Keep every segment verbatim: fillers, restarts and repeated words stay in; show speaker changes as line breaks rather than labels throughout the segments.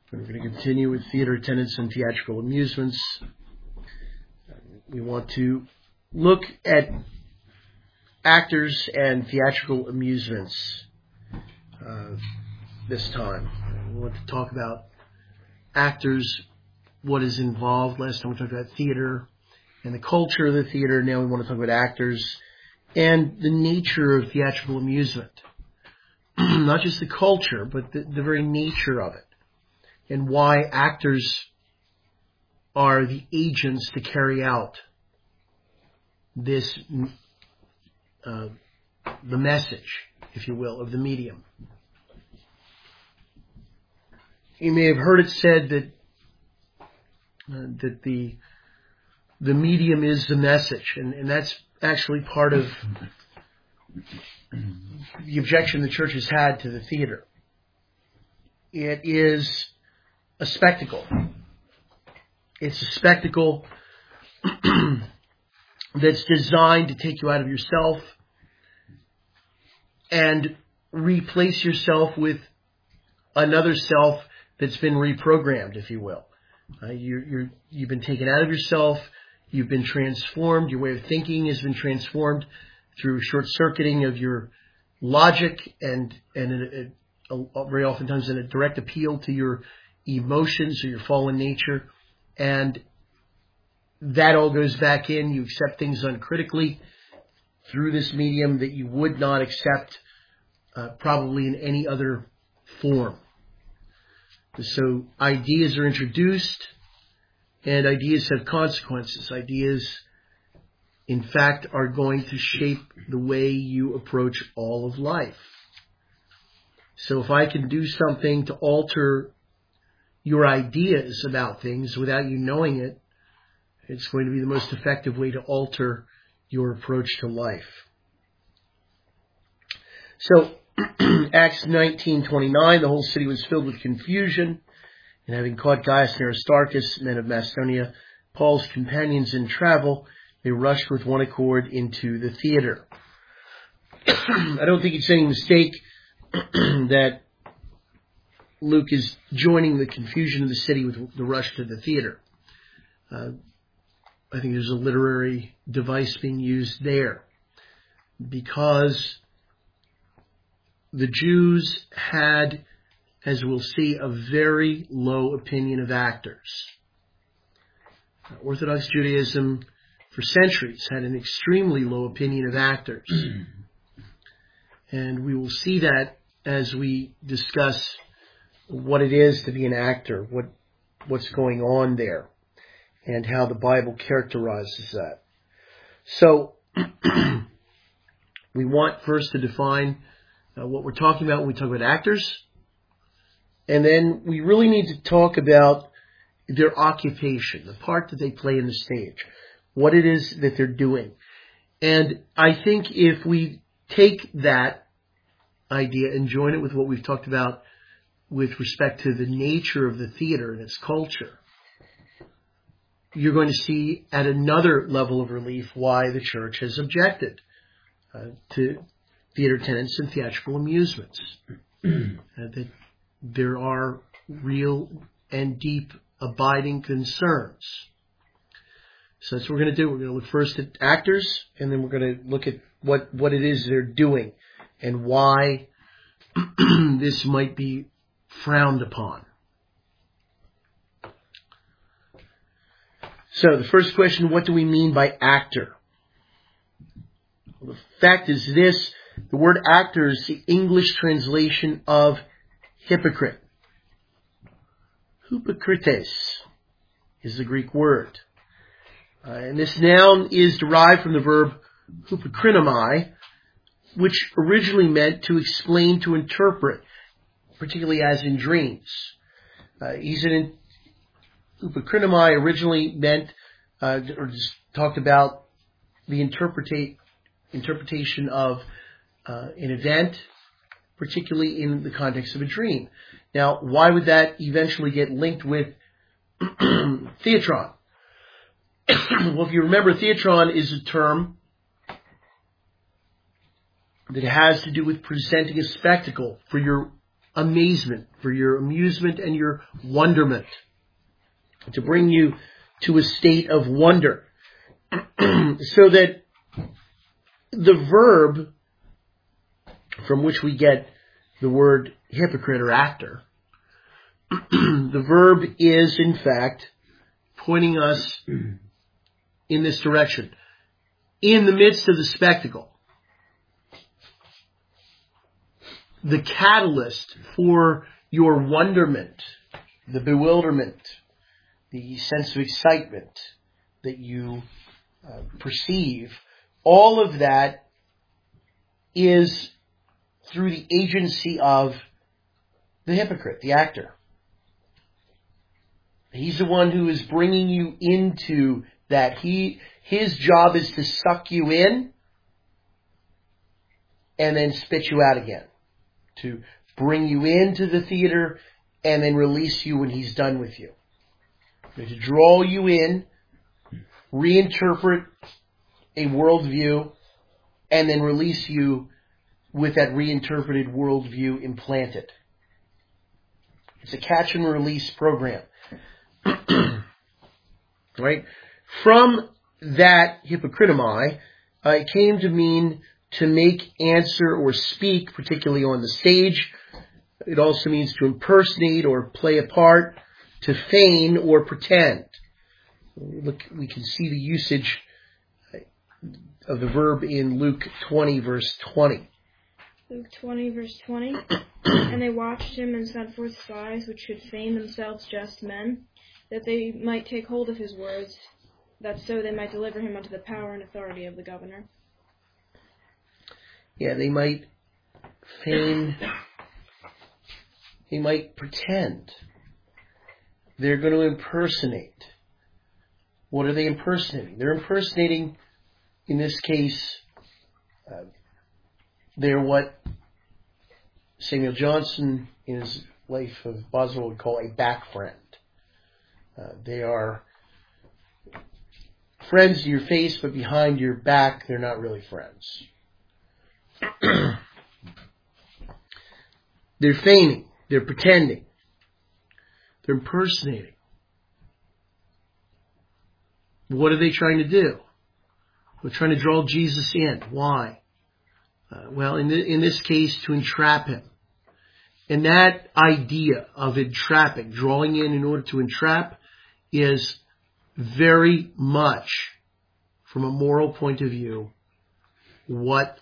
We're going to continue with theater attendance and theatrical amusements. We want to look at actors and theatrical amusements uh, this time. We want to talk about actors, what is involved. Last time we talked about theater and the culture of the theater. Now we want to talk about actors and the nature of theatrical amusement. Not just the culture, but the, the very nature of it. And why actors are the agents to carry out this, uh, the message, if you will, of the medium. You may have heard it said that uh, that the the medium is the message, and, and that's actually part of the objection the church has had to the theater. It is a spectacle. It's a spectacle that's designed to take you out of yourself and replace yourself with another self that's been reprogrammed, if you will. Uh, you're, you're, you've been taken out of yourself. You've been transformed. Your way of thinking has been transformed through short-circuiting of your logic and and a, a, a, very oftentimes in a direct appeal to your emotions or your fallen nature. And that all goes back in. You accept things uncritically through this medium that you would not accept uh, probably in any other form. So ideas are introduced, and ideas have consequences. Ideas, in fact, are going to shape the way you approach all of life. So if I can do something to alter your ideas about things without you knowing it, it's going to be the most effective way to alter your approach to life. So, Acts nineteen twenty-nine, the whole city was filled with confusion, and having caught Gaius and Aristarchus, men of Macedonia, Paul's companions in travel, they rushed with one accord into the theater. I don't think it's any mistake that Luke is joining the confusion of the city with the rush to the theater. Uh, I think there's a literary device being used there because the Jews had, as we'll see, a very low opinion of actors. Orthodox Judaism for centuries had an extremely low opinion of actors. And we will see that as we discuss what it is to be an actor, what what's going on there, and how the Bible characterizes that. So, we want first to define uh, what we're talking about when we talk about actors, and then we really need to talk about their occupation, the part that they play in the stage, what it is that they're doing. And I think if we take that idea and join it with what we've talked about with respect to the nature of the theater and its culture, you're going to see at another level of relief why the church has objected uh, to theater attendance and theatrical amusements. uh, that there are real and deep abiding concerns. So that's what we're going to do. We're going to look first at actors, and then we're going to look at what, what it is they're doing and why this might be frowned upon. So the first question, what do we mean by actor? Well, the fact is this, the word actor is the English translation of hypocrite. Hypocrites is the Greek word. Uh, and this noun is derived from the verb hypokrinomai, which originally meant to explain, to interpret, particularly as in dreams. Uh, he's an hypokrinomai originally meant, uh, or just talked about the interpreta- interpretation of uh, an event, particularly in the context of a dream. Now, why would that eventually get linked with theatron? Well, if you remember, theatron is a term that has to do with presenting a spectacle for your amazement, for your amusement and your wonderment, to bring you to a state of wonder. So that the verb from which we get the word hypocrite or actor, the verb is in fact pointing us in this direction. In the midst of the spectacle, the catalyst for your wonderment, the bewilderment, the sense of excitement that you uh, perceive, all of that is through the agency of the hypocrite, the actor. He's the one who is bringing you into that. He, his job is to suck you in and then spit you out again. To bring you into the theater and then release you when he's done with you. To draw you in, reinterpret a worldview, and then release you with that reinterpreted worldview implanted. It's a catch and release program. Right? From that hypocritomai, uh, it came to mean to make, answer, or speak, particularly on the stage. It also means to impersonate or play a part, to feign or pretend. Look, we can see the usage of the verb in Luke twenty, verse twenty.
Luke twenty, verse twenty. And they watched him and sent forth spies, which should feign themselves just men, that they might take hold of his words, that so they might deliver him unto the power and authority of the governor.
Yeah, they might feign, they might pretend. They're going to impersonate. What are they impersonating? They're impersonating, in this case, uh, they're what Samuel Johnson, in his Life of Boswell, would call a back friend. Uh, they are friends to your face, but behind your back, they're not really friends. They're feigning. They're pretending. They're impersonating. What are they trying to do? They're trying to draw Jesus in. Why? Uh, well, in, the, in this case, to entrap him. And that idea of entrapping, drawing in in order to entrap, is very much, from a moral point of view, what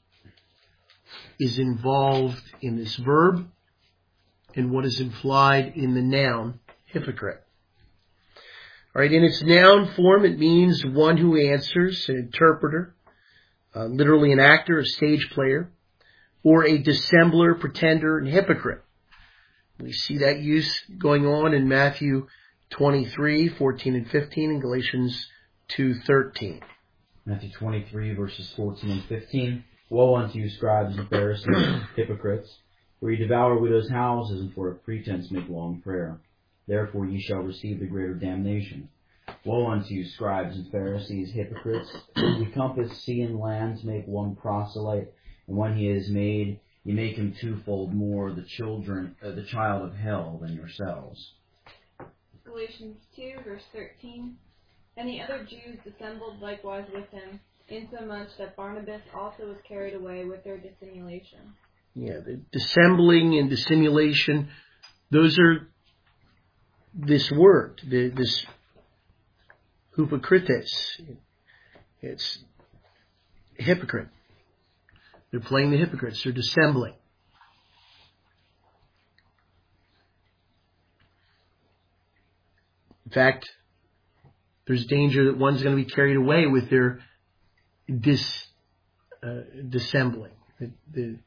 is involved in this verb and what is implied in the noun hypocrite. All right, in its noun form, it means one who answers, an interpreter, uh, literally an actor, a stage player, or a dissembler, pretender, and hypocrite. We see that use going on in Matthew twenty-three, fourteen and fifteen, and Galatians two thirteen.
Matthew twenty-three, verses fourteen and fifteen. Woe unto you, scribes and Pharisees, hypocrites, for ye devour widows' houses, and for a pretense make long prayer. Therefore ye shall receive the greater damnation. Woe unto you, scribes and Pharisees, hypocrites, ye compass sea and land to make one proselyte, and when he is made, ye make him twofold more the children, uh, the child of hell than yourselves.
Galatians two, verse thirteen. And the other Jews dissembled likewise with him, insomuch that Barnabas also was carried away with their dissimulation.
Yeah, the dissembling and dissimulation, those are this word, the, this hypocrites. It's hypocrite. They're playing the hypocrites. They're dissembling. In fact, there's danger that one's going to be carried away with their dis, uh, dissembling. The, the,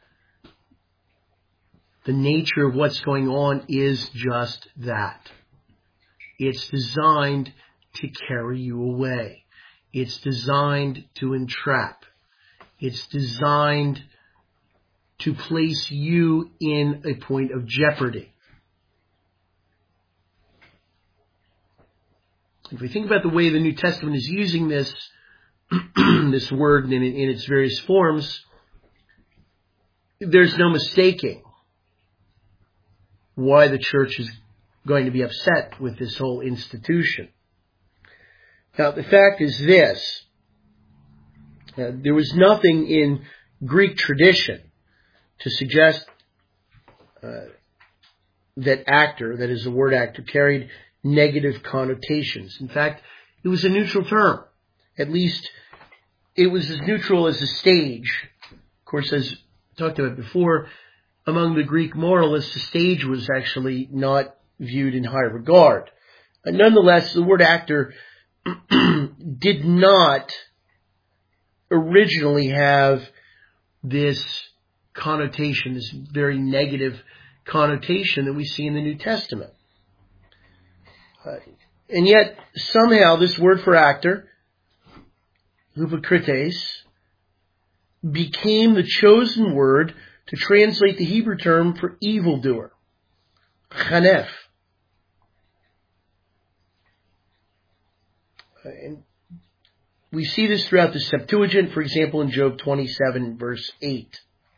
the nature of what's going on is just that. It's designed to carry you away. It's designed to entrap. It's designed to place you in a point of jeopardy. If we think about the way the New Testament is using this, this word in, in its various forms, there's no mistaking why the church is going to be upset with this whole institution. Now, the fact is this. Uh, there was nothing in Greek tradition to suggest uh, that actor, that is the word actor, carried negative connotations. In fact, it was a neutral term. At least it was as neutral as a stage. Of course, as talked about before, among the Greek moralists, the stage was actually not viewed in high regard. But nonetheless, the word actor did not originally have this connotation, this very negative connotation that we see in the New Testament. Uh, and yet, somehow, this word for actor, hypocrites, became the chosen word to translate the Hebrew term for evildoer, chanef. And we see this throughout the Septuagint, for example, in Job twenty-seven, verse eight.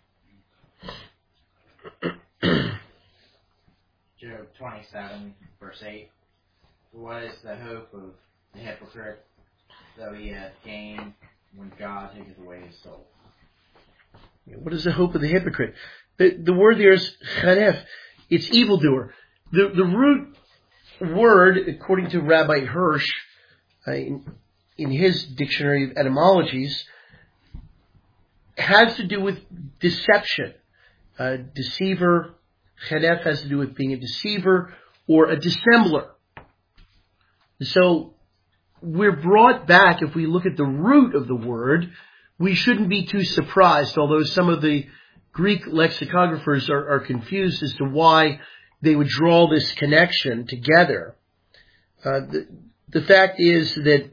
Job twenty-seven, verse eight. What is the hope of the hypocrite, though he hath gained, when God taketh away his soul?
What is the hope of the hypocrite? The, the word there is chanef. It's evildoer. The, the root word, according to Rabbi Hirsch, uh, in, in his dictionary of etymologies, has to do with deception. Uh, deceiver. Chanef has to do with being a deceiver or a dissembler. So we're brought back, if we look at the root of the word, we shouldn't be too surprised, although some of the Greek lexicographers are, are confused as to why they would draw this connection together. Uh, the, the fact is that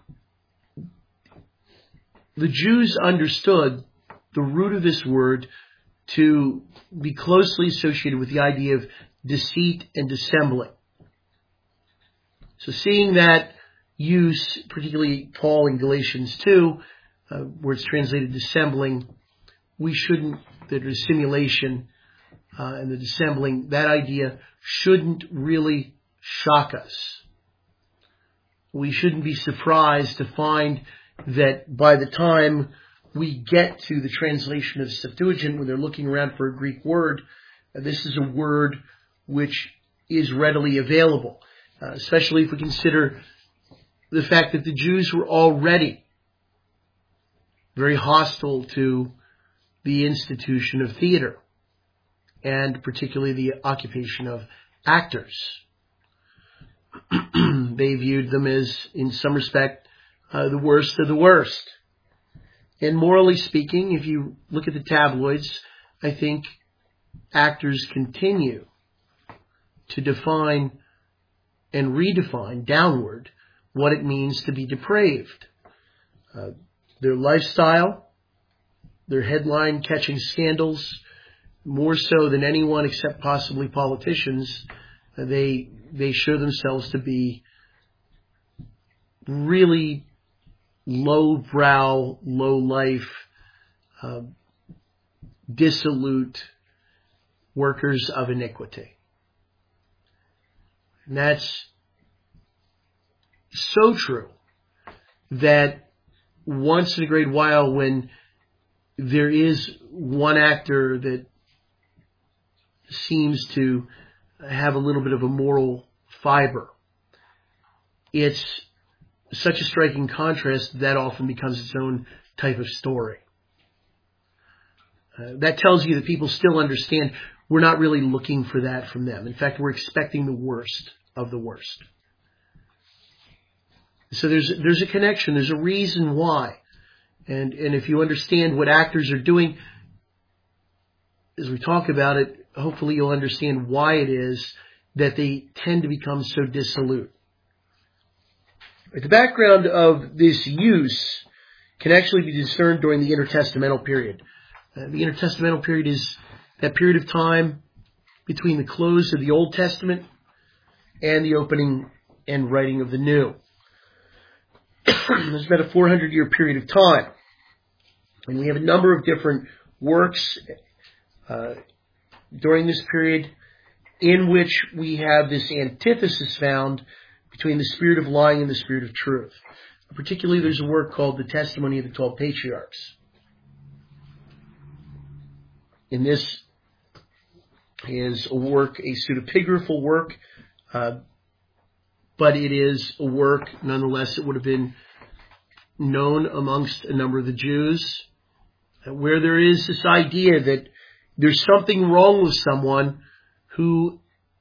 the Jews understood the root of this word to be closely associated with the idea of deceit and dissembling. So seeing that use, particularly Paul in Galatians two, uh, where it's translated dissembling, we shouldn't, the dissimulation uh, and the dissembling, that idea shouldn't really shock us. We shouldn't be surprised to find that by the time we get to the translation of Septuagint, when they're looking around for a Greek word, uh, this is a word which is readily available, uh, especially if we consider the fact that the Jews were already very hostile to the institution of theater, and particularly the occupation of actors. They viewed them as, in some respect, uh, the worst of the worst. And morally speaking, if you look at the tabloids, I think actors continue to define and redefine downward what it means to be depraved. Uh, their lifestyle, their headline-catching scandals, more so than anyone except possibly politicians, uh, they they show themselves to be really low-brow, low-life, uh, dissolute workers of iniquity. And that's so true that once in a great while, when there is one actor that seems to have a little bit of a moral fiber, it's such a striking contrast that often becomes its own type of story. Uh, that tells you that people still understand we're not really looking for that from them. In fact, we're expecting the worst of the worst. So there's there's a connection. There's a reason why. And and if you understand what actors are doing, as we talk about it, hopefully you'll understand why it is that they tend to become so dissolute. The background of this use can actually be discerned during the intertestamental period. Uh, the intertestamental period is that period of time between the close of the Old Testament and the opening and writing of the New. There's about a four hundred year period of time. And we have a number of different works uh, during this period. in which we have this antithesis found between the spirit of lying and the spirit of truth. Particularly, there's a work called The Testimony of the Twelve Patriarchs. And this is a work, a pseudepigraphal work, uh, but it is a work, nonetheless, it would have been known amongst a number of the Jews, where there is this idea that there's something wrong with someone who,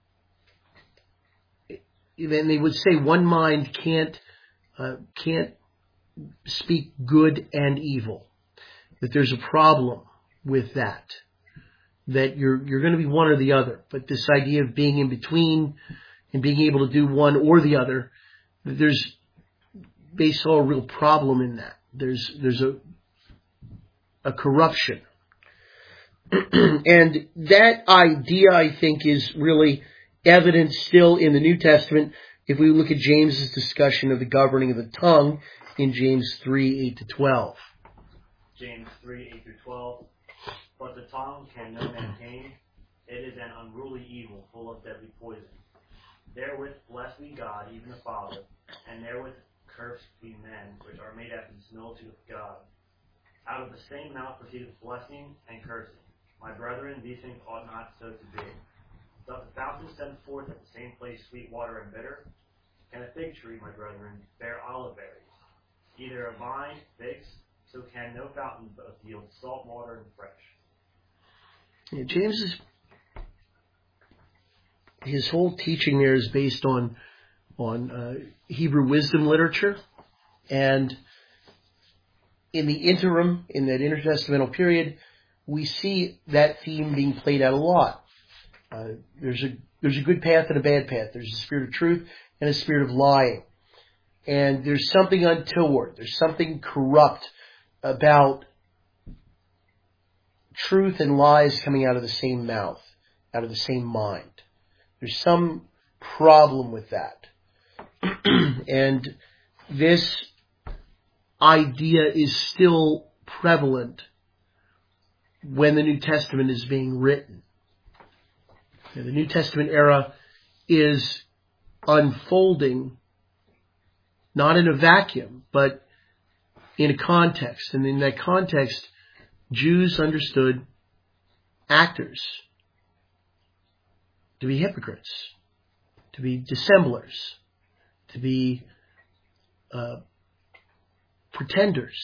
then they would say one mind can't uh, can't speak good and evil. That there's a problem with that. That you're you're going to be one or the other. But this idea of being in between and being able to do one or the other, there's they saw a real problem in that. There's there's a a corruption. And that idea, I think, is really evident still in the New Testament if we look at James's discussion of the governing of the tongue in James three, eight to twelve.
James three, eight through twelve. But the tongue can no man tame. It is an unruly evil, full of deadly poison. Therewith bless we God, even the Father, and therewith curse we men, which are made after the similitude of God. Out of the same mouth proceedeth blessing and cursing. My brethren, these things ought not so to be. Doth the fountain send forth at the same place sweet water and bitter? Can a fig tree, my brethren, bear olive berries? Either a vine, figs, so can no fountain both yield salt water and fresh.
Yeah, James is, his whole teaching there is based on on uh, Hebrew wisdom literature, and in the interim, in that intertestamental period, we see that theme being played out a lot. Uh, there's a there's a good path and a bad path. There's a spirit of truth and a spirit of lying, and there's something untoward. There's something corrupt about truth and lies coming out of the same mouth, out of the same mind. There's some problem with that. And this idea is still prevalent when the New Testament is being written. The New Testament era is unfolding not in a vacuum, but in a context. And in that context, Jews understood actors to be hypocrites, to be dissemblers, to be uh, pretenders,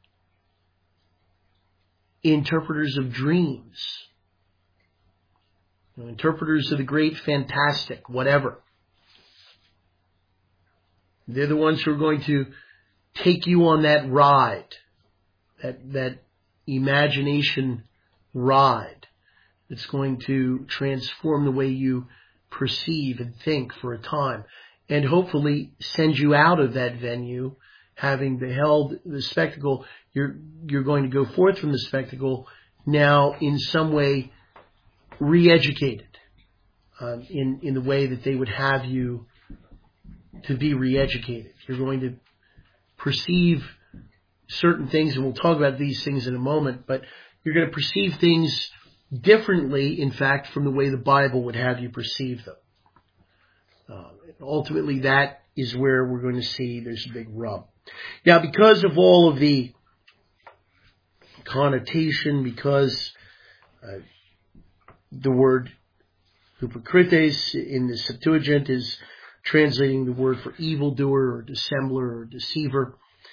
interpreters of dreams, you know, interpreters of the great fantastic, whatever. They're the ones who are going to take you on that ride, that that imagination ride that's going to transform the way you perceive and think for a time, and hopefully send you out of that venue, having beheld the spectacle. You're you're going to go forth from the spectacle now in some way re-educated um, in in the way that they would have you to be re-educated. You're going to perceive certain things, and we'll talk about these things in a moment, but you're going to perceive things differently, in fact, from the way the Bible would have you perceive them. Uh, ultimately, that is where we're going to see there's a big rub. Now, because of all of the connotation, because uh, the word hypocrites in the Septuagint is translating the word for evildoer or dissembler or deceiver.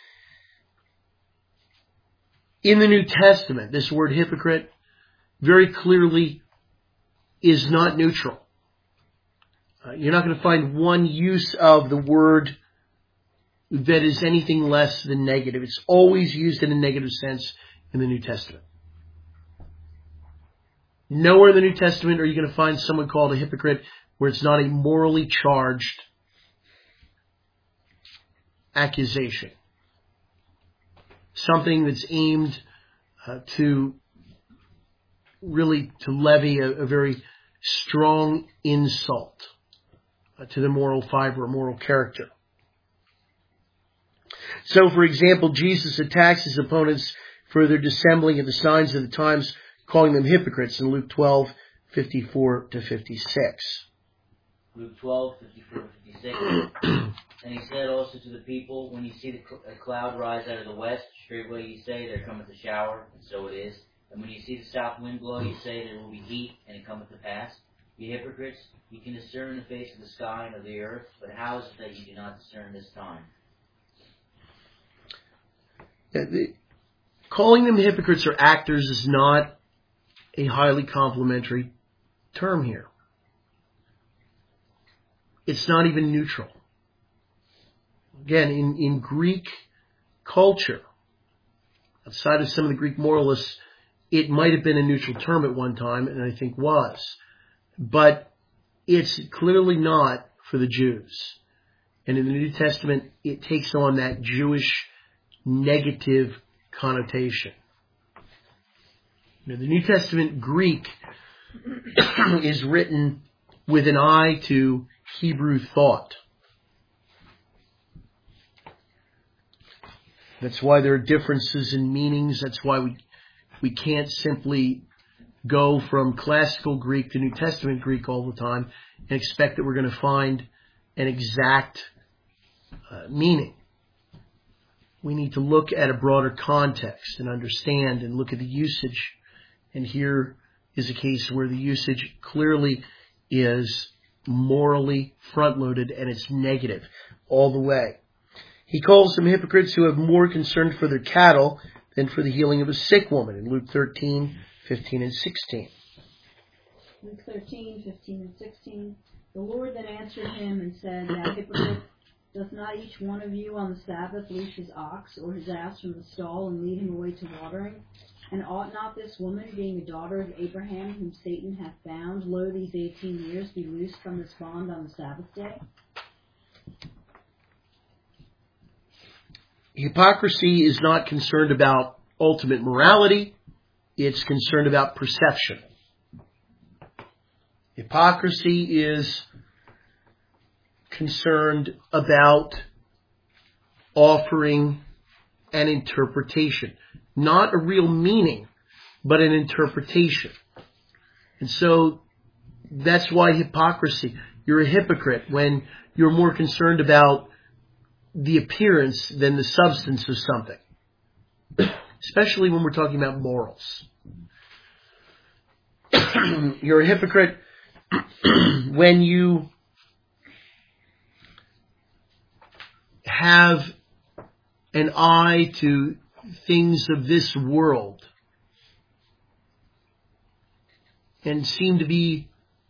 In the New Testament, this word hypocrite very clearly is not neutral. Uh, you're not going to find one use of the word that is anything less than negative. It's always used in a negative sense in the New Testament. Nowhere in the New Testament are you going to find someone called a hypocrite where it's not a morally charged accusation. Something that's aimed uh, to really to levy a, a very strong insult uh, to the moral fiber or moral character. So, for example, Jesus attacks his opponents for their dissembling of the signs of the times, calling them hypocrites in Luke twelve, fifty-four to fifty-six.
Luke twelve, fifty-four to fifty-six. And he said also to the people, when you see the cl- a cloud rise out of the west, straightway you say, there cometh a shower, and so it is. And when you see the south wind blow, you say, there will be heat, and it cometh to pass. Ye hypocrites, you can discern the face of the sky and of the earth, but how is it that you do not discern this time?
Yeah, the, calling them hypocrites or actors is not a highly complimentary term here. It's not even neutral. Again, in, in Greek culture, outside of some of the Greek moralists, it might have been a neutral term at one time, and I think was. But it's clearly not for the Jews. And in the New Testament, it takes on that Jewish negative connotation. You know, the New Testament Greek is written with an eye to Hebrew thought. That's why there are differences in meanings. That's why we we can't simply go from classical Greek to New Testament Greek all the time and expect that we're going to find an exact uh, meaning. We need to look at a broader context and understand and look at the usage. And here is a case where the usage clearly is morally front-loaded and it's negative all the way. He calls them hypocrites who have more concern for their cattle than for the healing of a sick woman in Luke thirteen, fifteen, and sixteen.
Luke thirteen, fifteen, and sixteen. The Lord then answered him and said, Thou hypocrite, doth not each one of you on the Sabbath loose his ox or his ass from the stall and lead him away to watering? And ought not this woman, being a daughter of Abraham, whom Satan hath bound, lo, these eighteen years, be loosed from this bond on the Sabbath day?
Hypocrisy is not concerned about ultimate morality. It's concerned about perception. Hypocrisy is concerned about offering an interpretation. Not a real meaning, but an interpretation. And so that's why hypocrisy, you're a hypocrite when you're more concerned about the appearance than the substance of something. Especially when we're talking about morals. You're a hypocrite when you have an eye to things of this world and seem to be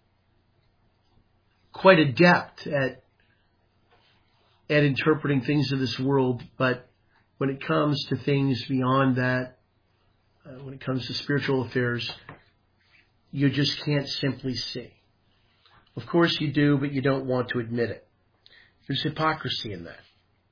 quite adept at at interpreting things of this world, but when it comes to things beyond that, uh, when it comes to spiritual affairs, you just can't simply see. Of course you do, but you don't want to admit it. There's hypocrisy in that.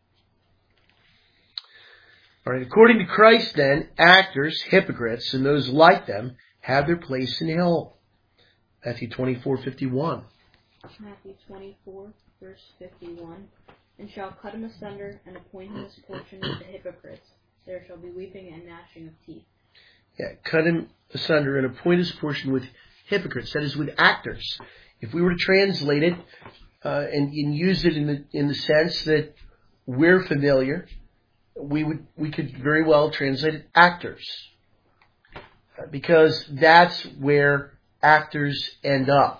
All right, according to Christ then, actors, hypocrites, and those like them have their place in hell. Matthew twenty-four fifty-one.
Matthew twenty-four, verse fifty-one. And shall cut him asunder, and appoint him his portion with the hypocrites. There shall be weeping and gnashing of teeth.
Yeah, cut him asunder and appoint his portion with hypocrites. That is, with actors. If we were to translate it uh, and, and use it in the in the sense that we're familiar, we would we could very well translate it actors, uh, because that's where actors end up.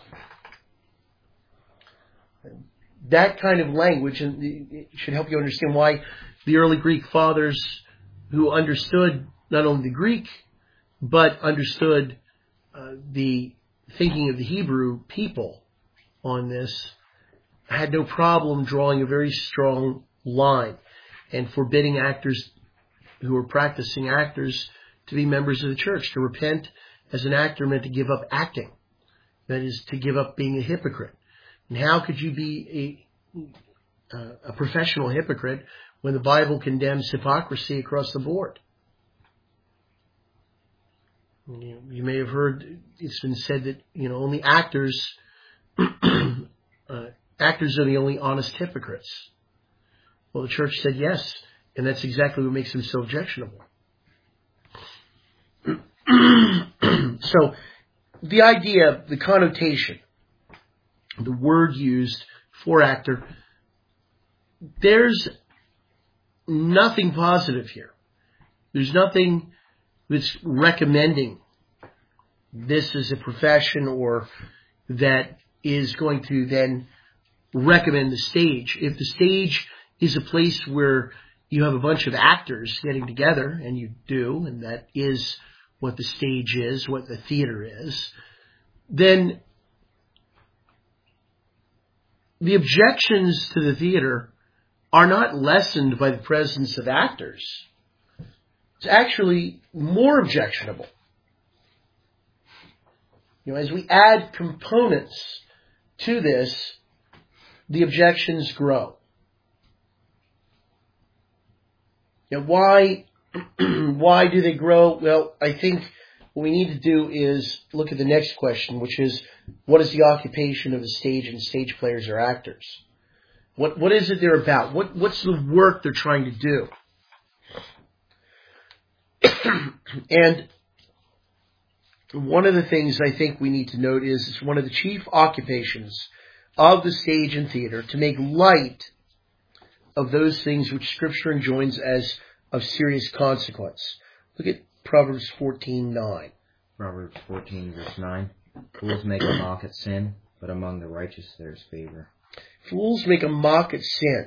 That kind of language, and it should help you understand why the early Greek fathers, who understood not only the Greek, but understood uh, the thinking of the Hebrew people on this, had no problem drawing a very strong line and forbidding actors who were practicing actors to be members of the church. To repent as an actor meant to give up acting. That is, to give up being a hypocrite. And how could you be a, uh, a professional hypocrite when the Bible condemns hypocrisy across the board? You, you may have heard it's been said that, you know, only actors, uh, actors are the only honest hypocrites. Well, the church said yes, and that's exactly what makes them so objectionable. So, the idea, the connotation, the word used for actor, there's nothing positive here. There's nothing that's recommending this as a profession or that is going to then recommend the stage. If the stage is a place where you have a bunch of actors getting together, and you do, and that is what the stage is, what the theater is, then the objections to the theater are not lessened by the presence of actors. It's actually more objectionable. You know, as we add components to this, the objections grow. You know, why, why do they grow? Well, I think what we need to do is look at the next question, which is, what is the occupation of the stage and stage players or actors? What, what is it they're about? What, what's the work they're trying to do? And one of the things I think we need to note is it's one of the chief occupations of the stage and theater to make light of those things which Scripture enjoins as of serious consequence. Look at Proverbs fourteen nine.
Proverbs fourteen, verse nine. Fools make a mock at sin, but among the righteous there is favor.
Fools make a mock at sin.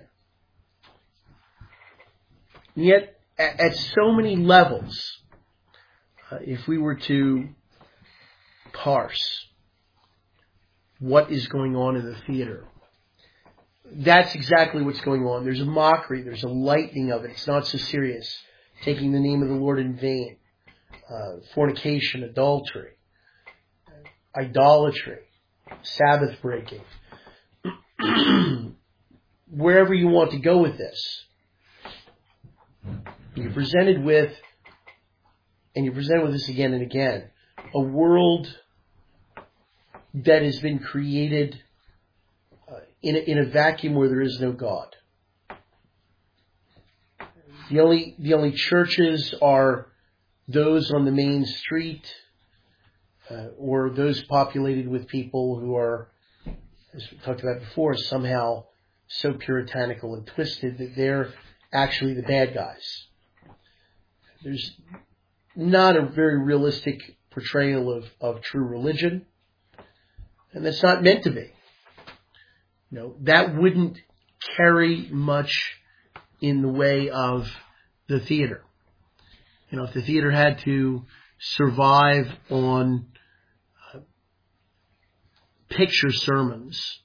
And yet, at, at so many levels, uh, if we were to parse what is going on in the theater, that's exactly what's going on. There's a mockery. There's a lightening of it. It's not so serious. Taking the name of the Lord in vain. Uh, fornication, adultery, idolatry, Sabbath breaking. Wherever you want to go with this, you're presented with, and you're presented with this again and again, a world that has been created uh, in, a, in a vacuum where there is no God. The only the only churches are those on the main street, uh, or those populated with people who are, as we talked about before, somehow so puritanical and twisted that they're actually the bad guys. There's not a very realistic portrayal of, of true religion, and that's not meant to be. You know, that wouldn't carry much in the way of the theater. You know, if the theater had to survive on uh, picture sermons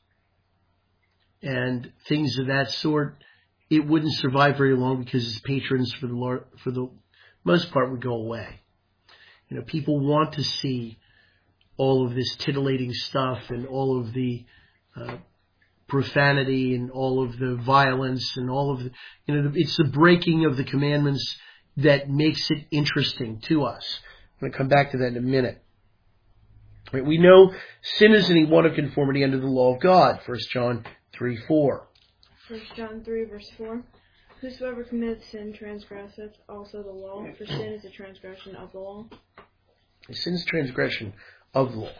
and things of that sort, it wouldn't survive very long because its patrons, for the Lord, for the most part, would go away. You know, people want to see all of this titillating stuff and all of the uh, profanity and all of the violence and all of the, you know, it's the breaking of the commandments that makes it interesting to us. I'm going to come back to that in a minute. Right, we know sin is any one of conformity under the law of God, First John three four.
First John three, verse four. Whosoever commits sin transgresseth also the law, for sin is a transgression of the law.
Sin is transgression of the law.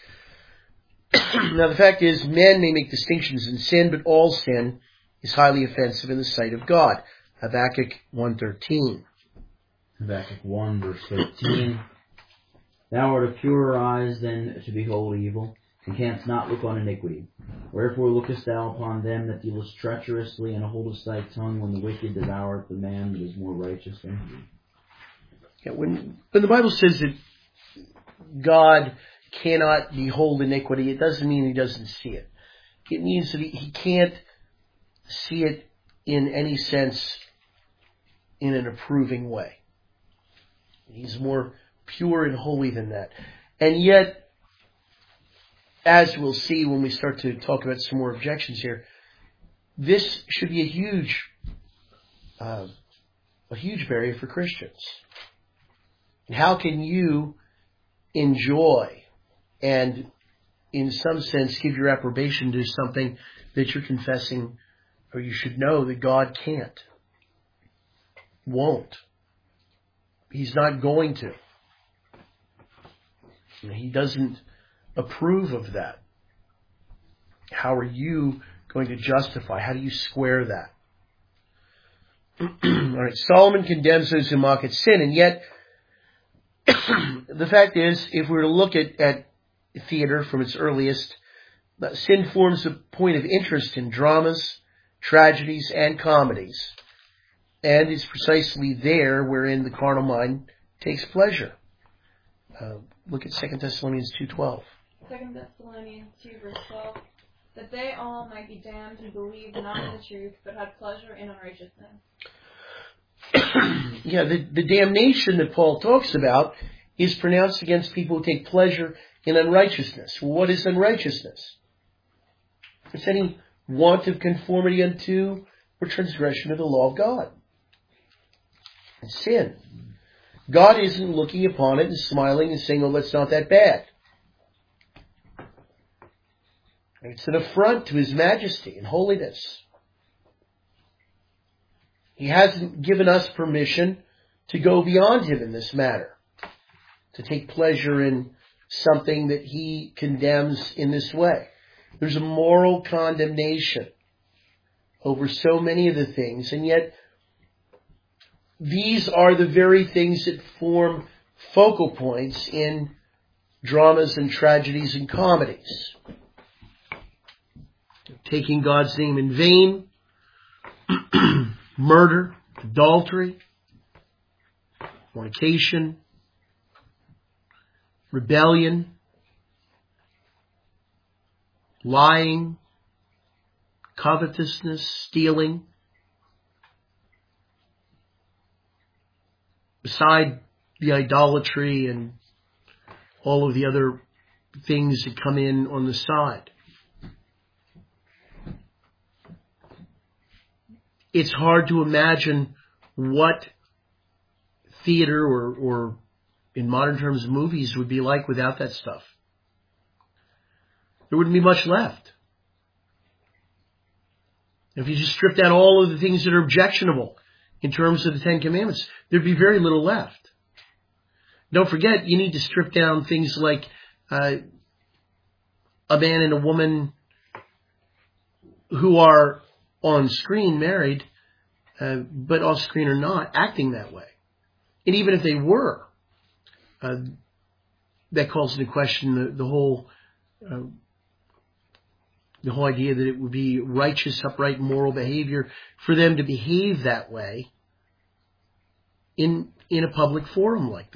Now the fact is, men may make distinctions in sin, but all sin is highly offensive in the sight of God. Habakkuk one thirteen.
Habakkuk one, verse thirteen. Thou art of purer eyes than to behold evil, and canst not look on iniquity. Wherefore lookest thou upon them that dealest treacherously, and holdest thy tongue when the wicked devoureth the man that is more righteous than he?
Yeah, when, when the Bible says that God cannot behold iniquity, it doesn't mean he doesn't see it. It means that he, he can't see it in any sense in an approving way. He's more pure and holy than that. And yet, as we'll see when we start to talk about some more objections here, this should be a huge, uh, a huge barrier for Christians. And how can you enjoy and, in some sense, give your approbation to something that you're confessing, or you should know that God can't, won't? He's not going to. He doesn't approve of that. How are you going to justify? How do you square that? All right, Solomon condemns those who mock at sin, and yet the fact is, if we were to look at, at theater from its earliest, sin forms a point of interest in dramas, tragedies, and comedies. And it's precisely there wherein the carnal mind takes pleasure. Uh, look at Second Thessalonians two twelve.
Second Thessalonians two verse twelve. That they all might be damned who believed not in the truth, but had pleasure in unrighteousness.
Yeah, the, the damnation that Paul talks about is pronounced against people who take pleasure in unrighteousness. Well, what is unrighteousness? It's any want of conformity unto or transgression of the law of God. It's sin. God isn't looking upon it and smiling and saying, oh, that's not that bad. It's an affront to His majesty and holiness. He hasn't given us permission to go beyond Him in this matter, to take pleasure in something that He condemns in this way. There's a moral condemnation over so many of the things, and yet these are the very things that form focal points in dramas and tragedies and comedies. Taking God's name in vain, murder, adultery, fornication, rebellion, lying, covetousness, stealing. Beside the idolatry and all of the other things that come in on the side. It's hard to imagine what theater or, or in modern terms movies would be like without that stuff. There wouldn't be much left. If you just stripped out all of the things that are objectionable in terms of the Ten Commandments, there'd be very little left. Don't forget, you need to strip down things like uh, a man and a woman who are on screen married, uh, but off screen or not, acting that way. And even if they were, uh, that calls into question the, the whole uh, the whole idea that it would be righteous, upright, moral behavior for them to behave that way in in a public forum like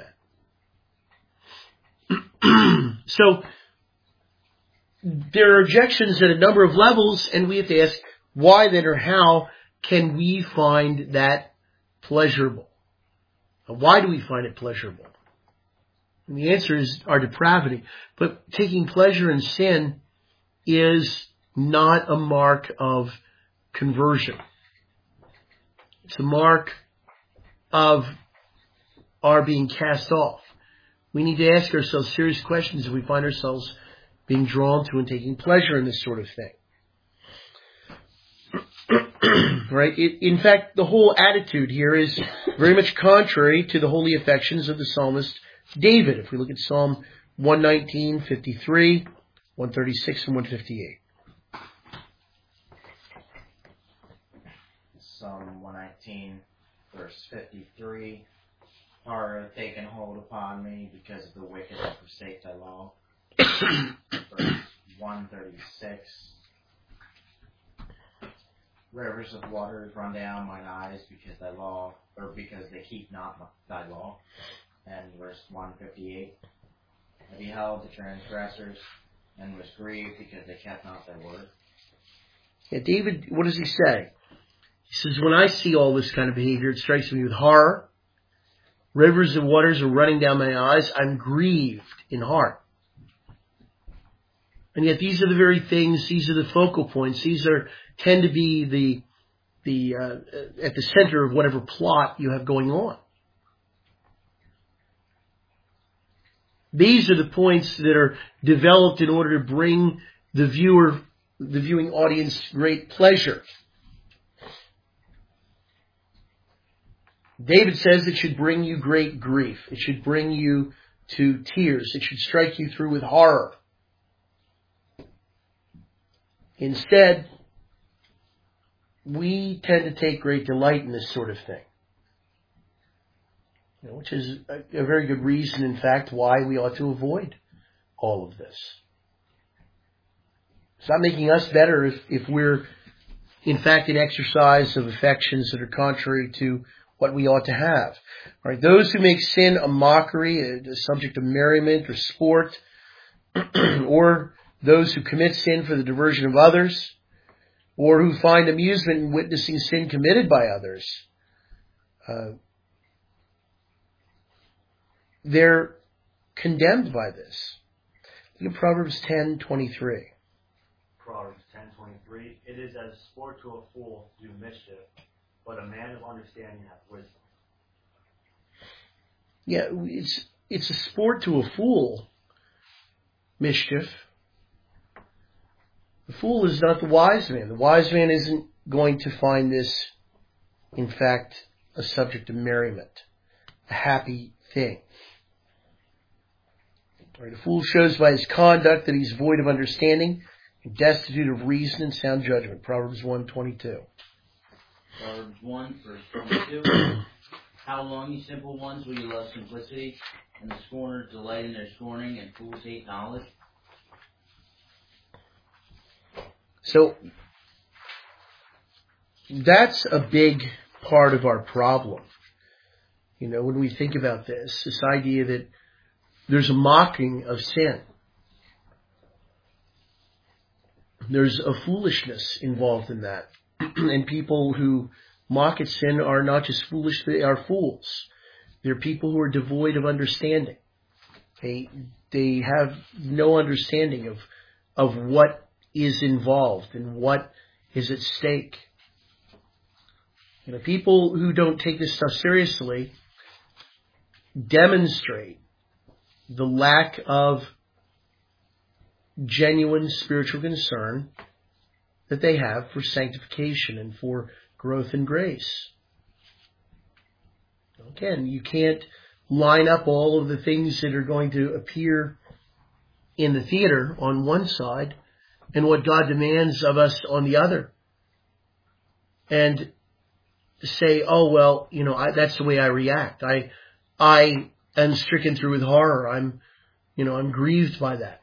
that. So there are objections at a number of levels, and we have to ask, why then or how can we find that pleasurable? Why do we find it pleasurable? And the answer is our depravity. But taking pleasure in sin is not a mark of conversion. It's a mark of our being cast off. We need to ask ourselves serious questions if we find ourselves being drawn to and taking pleasure in this sort of thing. Right? It, in fact, the whole attitude here is very much contrary to the holy affections of the psalmist David. If we look at Psalm one nineteen, fifty-three, one thirty-six, and one fifty-eight.
Psalm one nineteen, verse fifty-three. Horror hath taken hold upon me because of the wicked have forsaken thy law. Verse one thirty-six. Rivers of waters run down mine eyes because thy law, or because they keep not thy law. And verse one fifty-eight. I beheld the transgressors and was grieved because they kept not thy word.
Yeah, David, what does he say? He says, when I see all this kind of behavior, it strikes me with horror. Rivers of waters are running down my eyes. I'm grieved in heart. And yet these are the very things, these are the focal points. These are tend to be the the uh, at the center of whatever plot you have going on. These are the points that are developed in order to bring the viewer, the viewing audience, great pleasure. David says it should bring you great grief. It should bring you to tears. It should strike you through with horror. Instead, we tend to take great delight in this sort of thing. You know, which is a, a very good reason, in fact, why we ought to avoid all of this. It's not making us better if, if we're, in fact, in exercise of affections that are contrary to what we ought to have. All right, those who make sin a mockery, a, a subject of merriment or sport, or those who commit sin for the diversion of others, or who find amusement in witnessing sin committed by others, uh, they're condemned by this. Look at Proverbs ten twenty-three.
Proverbs ten twenty-three. It is as sport to a fool to do mischief, but a man of understanding hath wisdom.
Yeah, it's it's a sport to a fool, mischief. The fool is not the wise man. The wise man isn't going to find this, in fact, a subject of merriment, a happy thing. Right, a fool shows by his conduct that he's void of understanding and destitute of reason and sound judgment. Proverbs one twenty-two.
Proverbs one, verse twenty-two. How long, you simple ones, will you love simplicity, and the scorners delight in their scorning, and fools hate knowledge?
So, that's a big part of our problem. You know, when we think about this, this idea that there's a mocking of sin. There's a foolishness involved in that. And people who mock at sin are not just foolish, they are fools. They're people who are devoid of understanding. They they have no understanding of of what is involved and what is at stake. You know, people who don't take this stuff seriously demonstrate the lack of genuine spiritual concern that they have for sanctification and for growth in grace. Again, you can't line up all of the things that are going to appear in the theater on one side and what God demands of us on the other, and say, oh, well, you know, I, that's the way I react. I, I am stricken through with horror. I'm, you know, I'm grieved by that.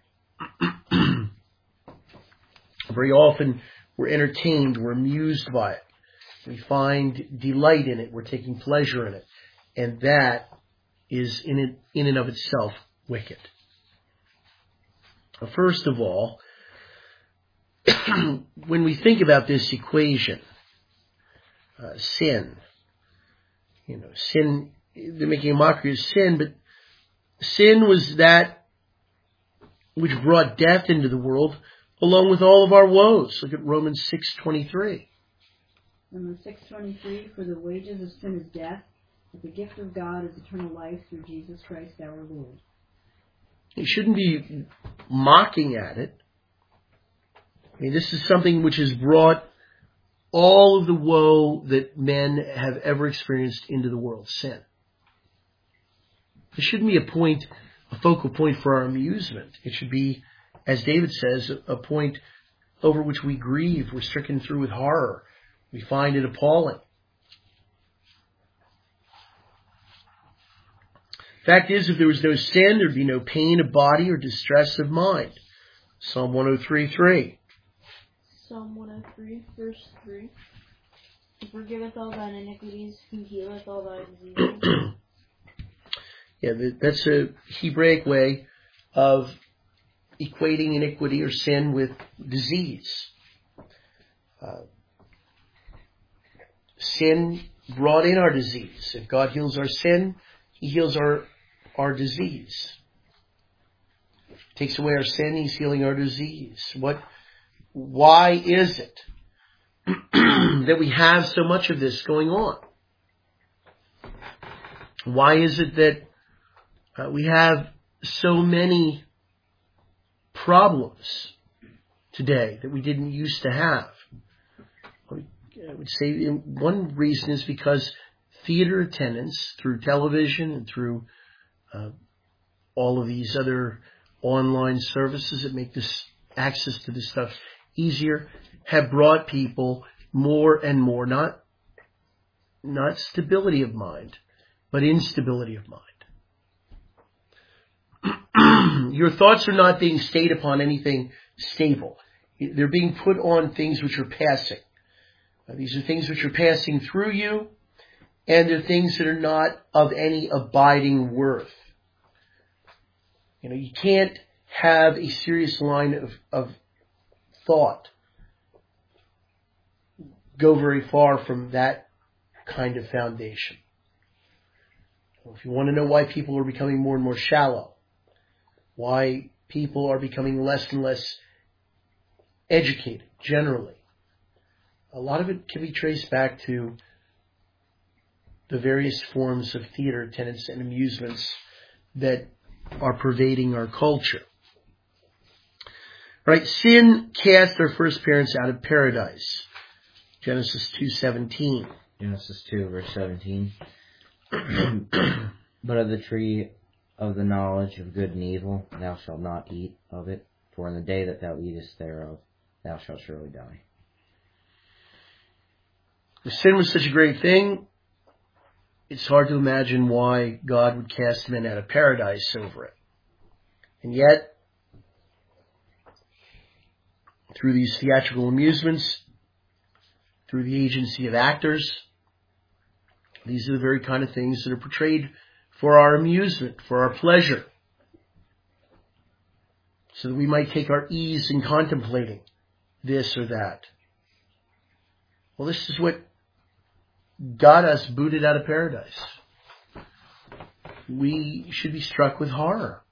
Very often we're entertained, we're amused by it. We find delight in it, we're taking pleasure in it. And that is in it, in and of itself wicked. First of all, when we think about this equation, uh, sin, you know, sin, they're making a mockery of sin, but sin was that which brought death into the world along with all of our woes. Look at Romans six twenty-three.
Romans six twenty-three, for the wages of sin is death, but the gift of God is eternal life through Jesus Christ our Lord.
You shouldn't be mocking at it. I mean, this is something which has brought all of the woe that men have ever experienced into the world, sin. It shouldn't be a point, a focal point for our amusement. It should be, as David says, a point over which we grieve. We're stricken through with horror. We find it appalling. Fact is, if there was no sin, there'd be no pain of body or distress of mind. Psalm one oh three three.
Psalm one oh three, verse three. He forgiveth all thine iniquities, who healeth all thy diseases.
Yeah, that's a Hebraic way of equating iniquity or sin with disease. Uh, sin brought in our disease. If God heals our sin, He heals our our disease. Takes away our sin, He's healing our disease. What? Why is it that we have so much of this going on? Why is it that uh, we have so many problems today that we didn't used to have? I would say one reason is because theater attendance through television and through uh, all of these other online services that make this access to this stuff easier have brought people more and more, not, not stability of mind, but instability of mind. Your thoughts are not being stayed upon anything stable. They're being put on things which are passing. Uh, these are things which are passing through you, and they're things that are not of any abiding worth. You know, you can't have a serious line of, of thought go very far from that kind of foundation. Well, if you want to know why people are becoming more and more shallow, why people are becoming less and less educated generally, a lot of it can be traced back to the various forms of theater attendance and amusements that are pervading our culture. Right? Sin cast our first parents out of paradise. Genesis two seventeen.
Genesis two, verse seventeen. But of the tree of the knowledge of good and evil, thou shalt not eat of it, for in the day that thou eatest thereof, thou shalt surely die.
If sin was such a great thing, it's hard to imagine why God would cast men out of paradise over it. And yet, through these theatrical amusements, through the agency of actors, these are the very kind of things that are portrayed for our amusement, for our pleasure, so that we might take our ease in contemplating this or that. Well, this is what got us booted out of paradise. We should be struck with horror.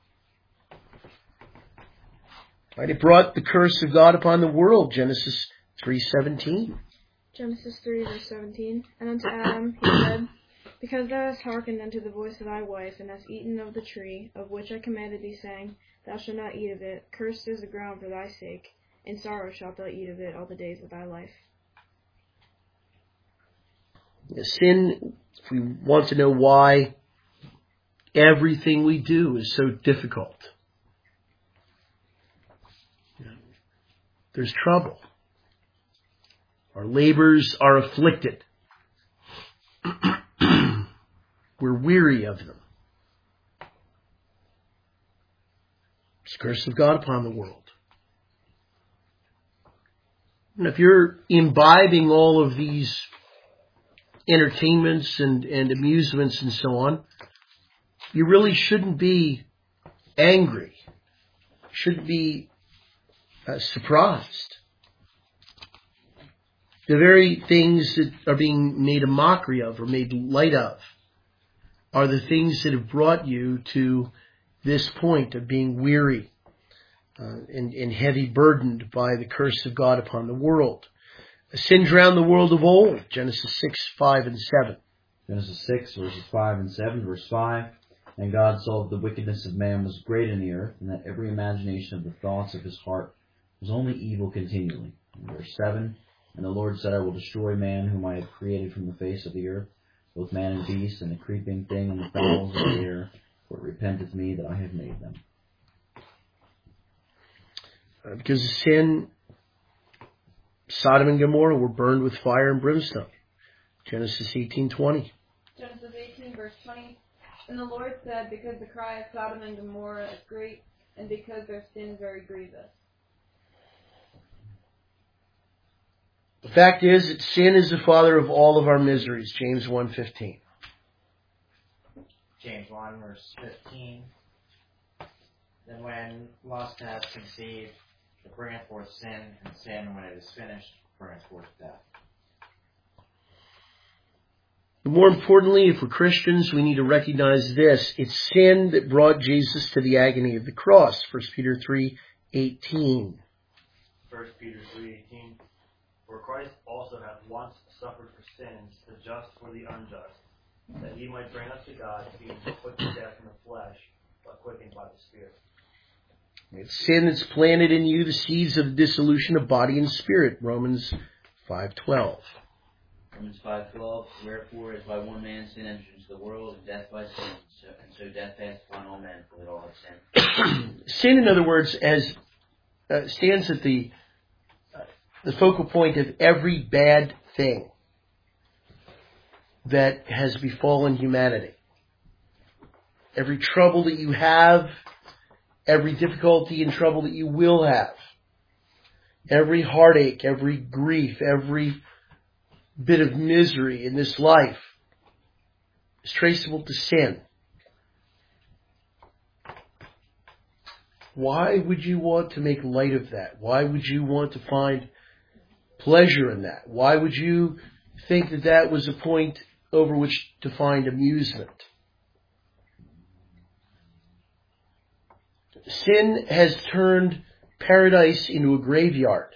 Right? It brought the curse of God upon the world, Genesis three seventeen.
Genesis three, verse seventeen. And unto Adam he said, Because thou hast hearkened unto the voice of thy wife, and hast eaten of the tree, of which I commanded thee, saying, Thou shalt not eat of it, cursed is the ground for thy sake, in sorrow shalt thou eat of it all the days of thy life.
Sin, if we want to know why everything we do is so difficult, there's trouble. Our labors are afflicted. We're weary of them. It's the curse of God upon the world. And if you're imbibing all of these entertainments and, and amusements and so on, you really shouldn't be angry. Shouldn't be uh, surprised. The very things that are being made a mockery of or made light of are the things that have brought you to this point of being weary uh, and, and heavy burdened by the curse of God upon the world. Sin drowned the world of old, Genesis six, five, and seven.
Genesis six, verses five and seven, verse five. And God saw that the wickedness of man was great in the earth, and that every imagination of the thoughts of his heart was only evil continually. And verse seven. And the Lord said, I will destroy man whom I have created from the face of the earth, both man and beast, and the creeping thing and the fowls of the air, for it repenteth me that I have made them.
Uh, because of sin, Sodom and Gomorrah were burned with fire and brimstone. Genesis eighteen twenty.
Genesis eighteen, verse twenty. And the Lord said, Because the cry of Sodom and Gomorrah is great, and because their sin is very grievous.
The fact is that sin is the father of all of our miseries, James one fifteen.
James one, verse fifteen. Then when lust hath conceived, it bringeth forth sin, and sin, when it is finished, bringeth forth death.
More importantly, if we're Christians, we need to recognize this. It's sin that brought Jesus to the agony of the cross, First Peter three eighteen.
First Peter three eighteen. For Christ also hath once suffered for sins, the just for the unjust, that he might bring us to God, being put to death in the flesh, but quickened by the Spirit.
It's sin that's planted in you the seeds of the dissolution of body and spirit, Romans five twelve.
Romans five twelve. Wherefore, as by one man sin entered into the world, and death by sin, so, and so death passed upon all men, for that all have sinned.
Sin, in other words, as uh, stands at the uh, the focal point of every bad thing that has befallen humanity. Every trouble that you have, every difficulty and trouble that you will have, every heartache, every grief, every bit of misery in this life is traceable to sin. Why would you want to make light of that? Why would you want to find pleasure in that? Why would you think that that was a point over which to find amusement? Sin has turned paradise into a graveyard.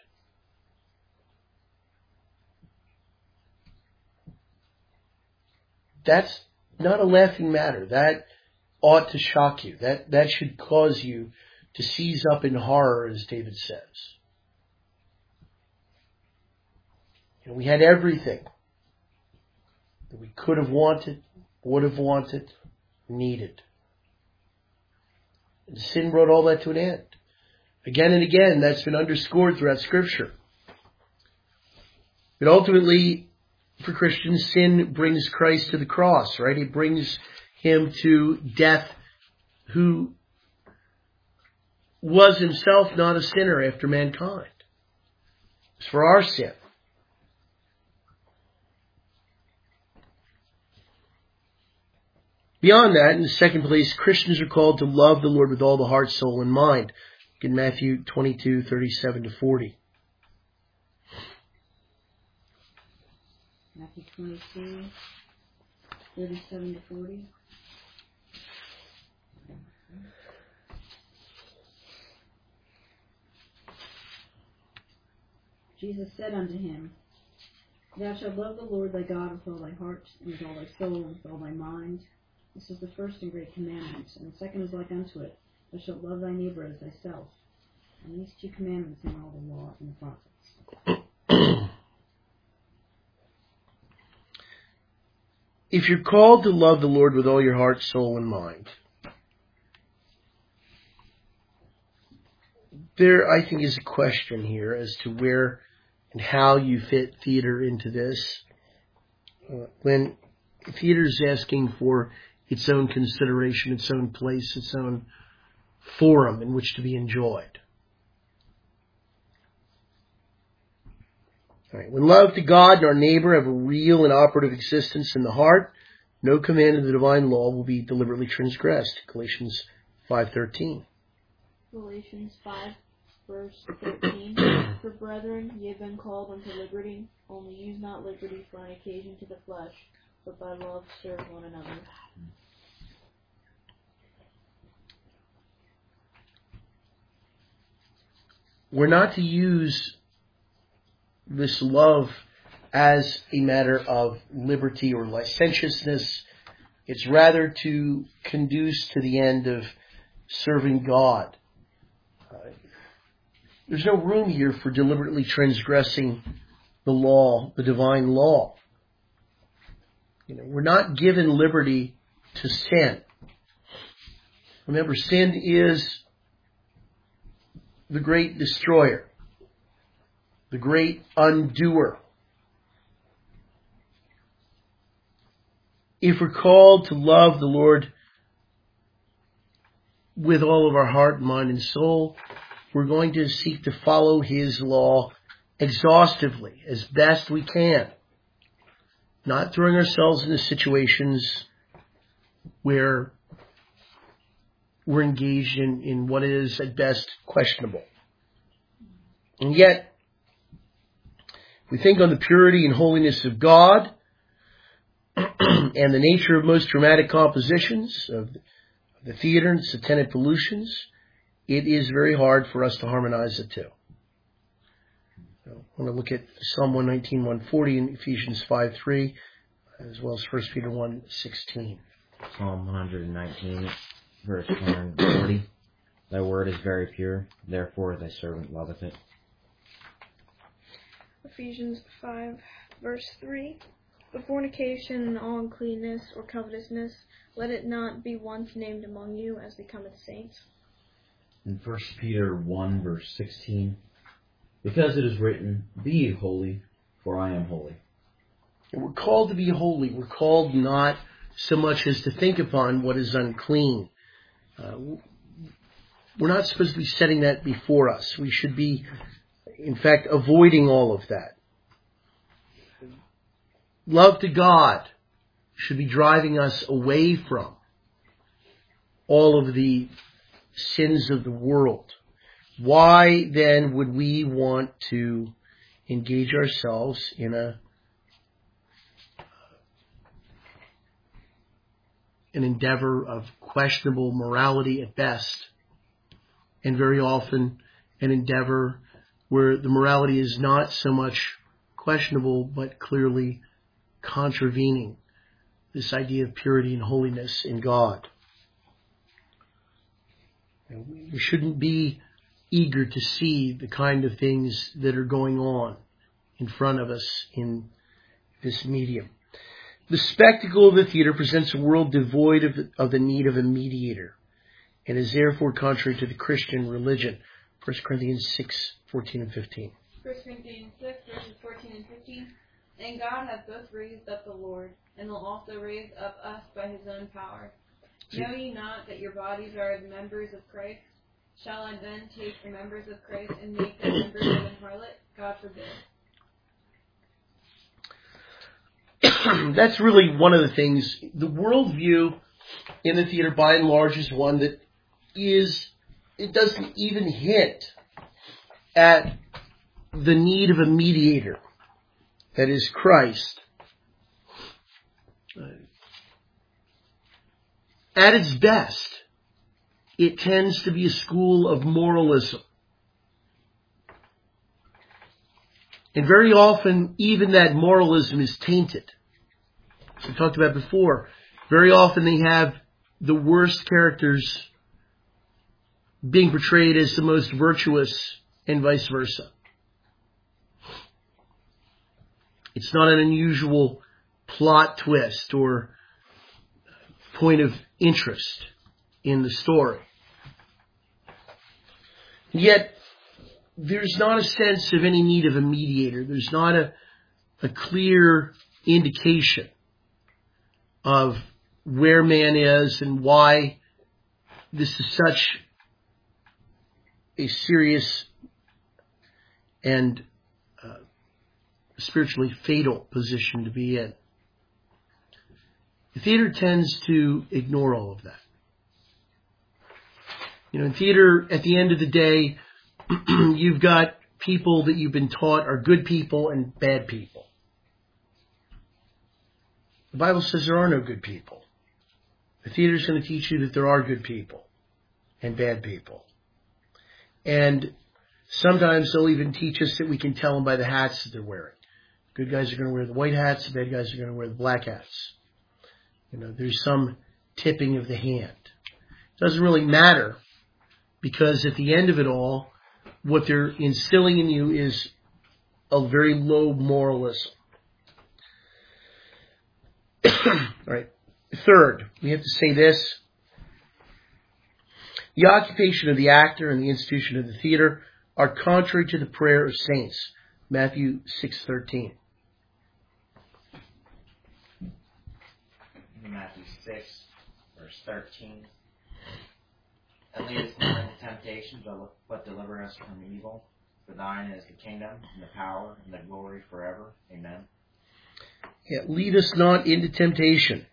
That's not a laughing matter. That ought to shock you. That, that should cause you to seize up in horror, as David says. And we had everything that we could have wanted, would have wanted, needed. And sin brought all that to an end. Again and again, that's been underscored throughout Scripture. But ultimately, for Christians, sin brings Christ to the cross, right? It brings him to death, who was himself not a sinner after mankind. It's for our sin. Beyond that, in the second place, Christians are called to love the Lord with all the heart, soul, and mind. In Matthew twenty-two, thirty-seven to forty.
Matthew twenty-two, thirty-seven to forty. Jesus said unto him, Thou shalt love the Lord thy God with all thy heart, and with all thy soul, and with all thy mind. This is the first and great commandment, and the second is like unto it. Thou shalt love thy neighbor as thyself. And these two commandments hang all the law and the prophets.
If you're called to love the Lord with all your heart, soul, and mind, there, I think, is a question here as to where and how you fit theater into this. Uh, when theater is asking for its own consideration, its own place, its own forum in which to be enjoyed. All right. When love to God and our neighbor have a real and operative existence in the heart, no command of the divine law will be deliberately transgressed. Galatians five thirteen.
Galatians five, verse thirteen. For brethren, ye have been called unto liberty, only use not liberty for an occasion to the flesh, but by love serve one another.
We're not to use this love as a matter of liberty or licentiousness. It's rather to conduce to the end of serving God. Uh, there's no room here for deliberately transgressing the law, the divine law. You know, we're not given liberty to sin. Remember, sin is the great destroyer, the great undoer. If we're called to love the Lord with all of our heart, mind, and soul, we're going to seek to follow His law exhaustively, as best we can. Not throwing ourselves into situations where we're engaged in, in what is at best questionable. And yet, we think on the purity and holiness of God and the nature of most dramatic compositions of the theater and satanic pollutions, it is very hard for us to harmonize the two. So I want to look at Psalm one nineteen, one forty and Ephesians five three, as well as First Peter one sixteen.
Psalm one nineteen, verse one forty. Thy word is very pure, therefore thy servant loveth it.
Ephesians five, Verse three. But fornication and all uncleanness or covetousness, let it not be once named among you as becometh saints.
In First Peter one, verse sixteen, because it is written, Be ye holy, for I am holy.
And we're called to be holy. We're called not so much as to think upon what is unclean. Uh, we're not supposed to be setting that before us. We should be, in fact, avoiding all of that. Love to God should be driving us away from all of the sins of the world. Why then would we want to engage ourselves in a an endeavor of questionable morality at best, and very often an endeavor where the morality is not so much questionable but clearly contravening this idea of purity and holiness in God? We shouldn't be eager to see the kind of things that are going on in front of us in this medium. The spectacle of the theater presents a world devoid of the, of the need of a mediator, and is therefore contrary to the Christian religion. First Corinthians six, fourteen and fifteen.
First Corinthians six, verses fourteen and fifteen. And God hath both raised up the Lord, and will also raise up us by his own power. Know ye not that your bodies are the members of Christ? Shall I then take the members of Christ and make them members of an harlot? God forbid.
That's really one of the things. The worldview in the theater, by and large, is one that is, it doesn't even hint at the need of a mediator, that is Christ. At its best, it tends to be a school of moralism. And very often, even that moralism is tainted. As we talked about before, very often they have the worst characters being portrayed as the most virtuous, and vice versa. It's not an unusual plot twist or point of interest in the story. Yet, there's not a sense of any need of a mediator. There's not a, a clear indication of where man is and why this is such a serious and uh, spiritually fatal position to be in. The theater tends to ignore all of that. You know, in theater, at the end of the day, you've got people that you've been taught are good people and bad people. The Bible says there are no good people. The theater is going to teach you that there are good people and bad people. And sometimes they'll even teach us that we can tell them by the hats that they're wearing. Good guys are going to wear the white hats, the bad guys are going to wear the black hats. You know, there's some tipping of the hand. It doesn't really matter, because at the end of it all, what they're instilling in you is a very low moralism. All right. Third, we have to say this. The occupation of the actor and the institution of the theater are contrary to the prayer of saints. Matthew six thirteen.
Matthew six, verse thirteen. And lead us not into temptation, but deliver us from evil. For thine is the kingdom, and the power, and the glory forever. Amen.
Yeah, lead us not into temptation.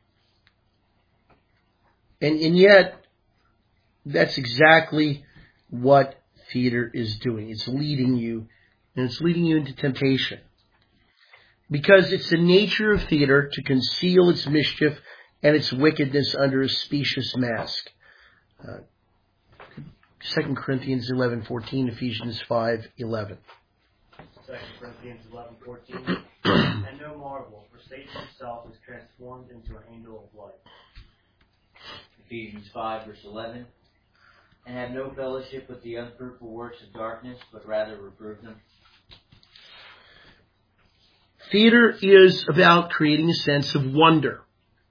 And, and yet, that's exactly what theater is doing. It's leading you, and it's leading you into temptation. Because it's the nature of theater to conceal its mischief and its wickedness under a specious mask. Uh, Second Corinthians eleven fourteen, Ephesians five eleven.
Second Corinthians eleven fourteen. And no marvel, for Satan himself is transformed into an angel of light.
Ephesians five, verse eleven. And have no fellowship with the unfruitful works of darkness, but rather reprove them.
Theater is about creating a sense of wonder.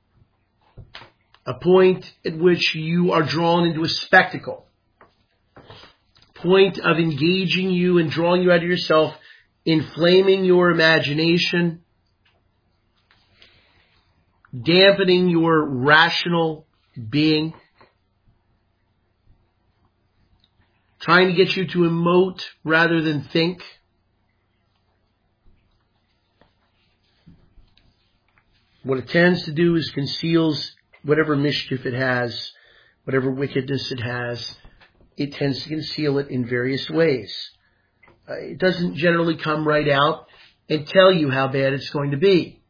A point at which you are drawn into a spectacle. Point of engaging you and drawing you out of yourself, inflaming your imagination, dampening your rational being, trying to get you to emote rather than think. What it tends to do is conceals whatever mischief it has, whatever wickedness it has. It tends to conceal it in various ways. Uh, it doesn't generally come right out and tell you how bad it's going to be.